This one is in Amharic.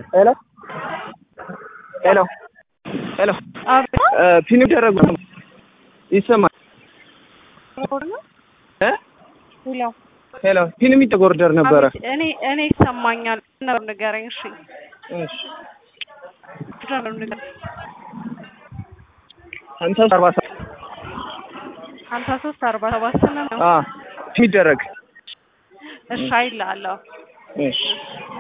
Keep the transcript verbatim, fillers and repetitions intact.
ሄሎ ሄሎ ሄሎ ፒን ይደረጉ ይሰማል እ ሄሎ ሄሎ ፒን የሚተጎርደር ነበረ እኔ እኔ ይሰማኛል ነው ንገረኝ እሺ እሺ ትራም ንገረኝ ሃምሳ አርባ ሃምሳ ሶስት አርባ ሰባት ነው አ ፒን ይደረግ እሺ አይላለሁ እሺ